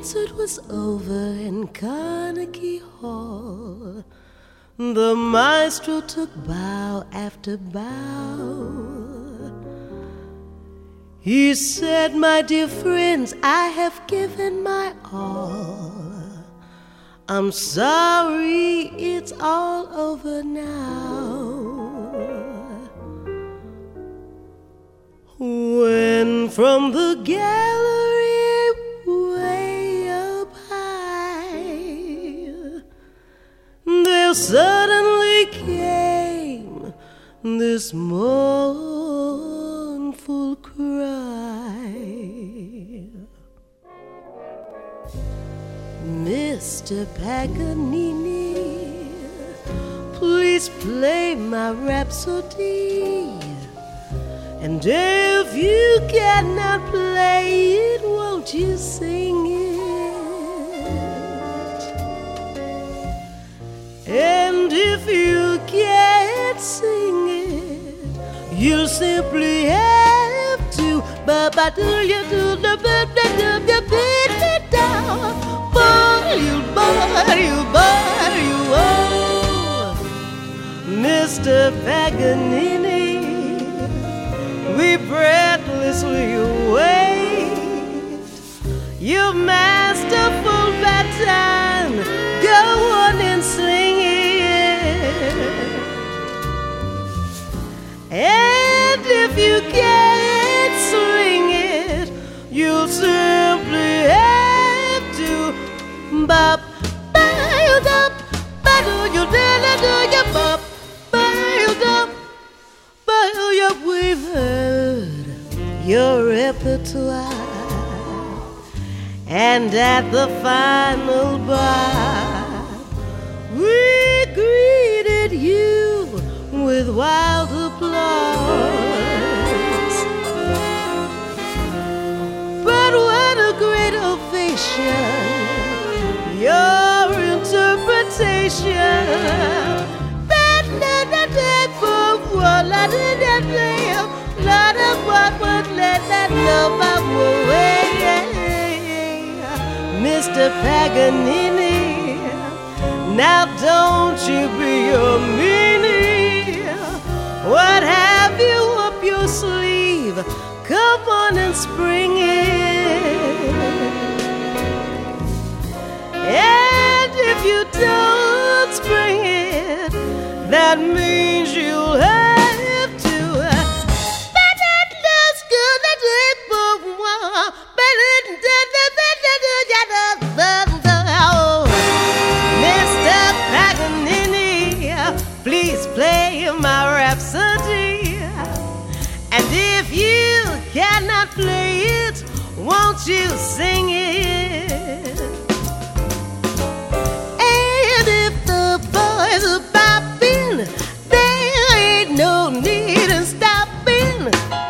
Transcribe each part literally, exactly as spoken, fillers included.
concert was over in Carnegie Hall, the maestro took bow after bow. He said, "My dear friends, I have given my all. I'm sorry it's all over now." When from the gallery way up high there suddenly came this mournful cry, "Mister Paganini, please play my Rhapsody. And if you cannot play it, won't you sing it? And if you can't sing it, you'll simply have to ba do you do the ba da da da da da boy you boy you boy you oh, Mister Paganini, we breathlessly await your masterful baton. Go on and sing it. And if you can't sing it, you'll simply have to bop, bop, bop, bop, you did it, you bop, bop, bop. We've heard your repertoire, and at the final bar we greeted you with wild applause. But what a great ovation, your interpretation. La da da da, la da what would let that love away, Mister Paganini. Now don't you be a meanie. What have you up your sleeve? Come on and spring it. And if you don't spring it, that means you'll have my Rhapsody. And if you cannot play it, won't you sing it? And if the boys are bopping, there ain't no need in stopping.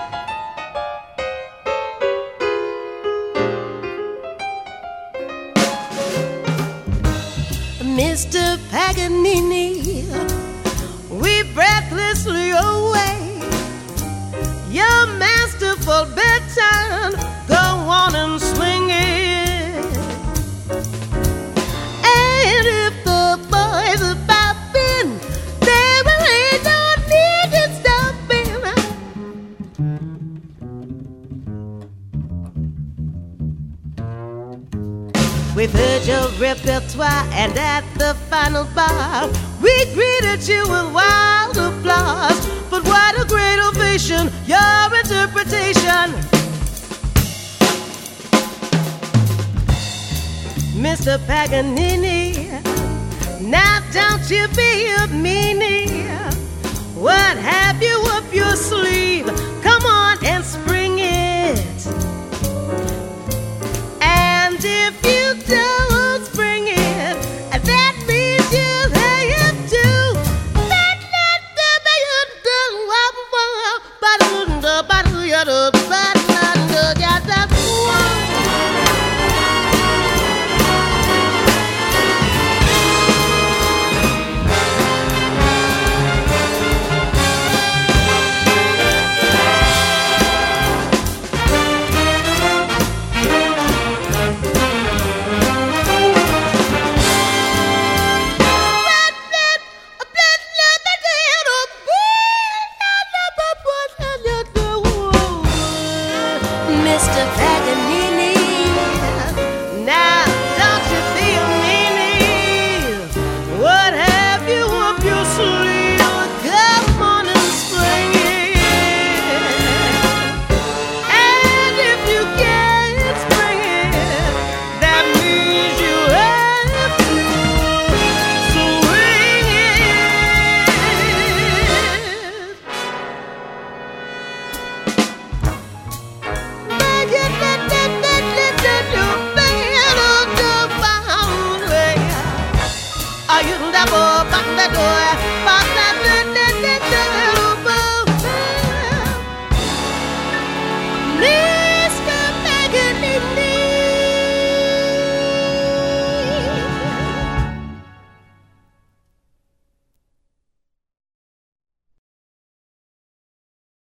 Mister Paganini, we breathlessly await your masterful baton. Go on and swing it. And if the boys are bopping, there ain't no need in stopping. We've heard your repertoire, and at the final bar we greeted you with wild applause. But what a great ovation, your interpretation. Mister Paganini, now don't you be a meanie.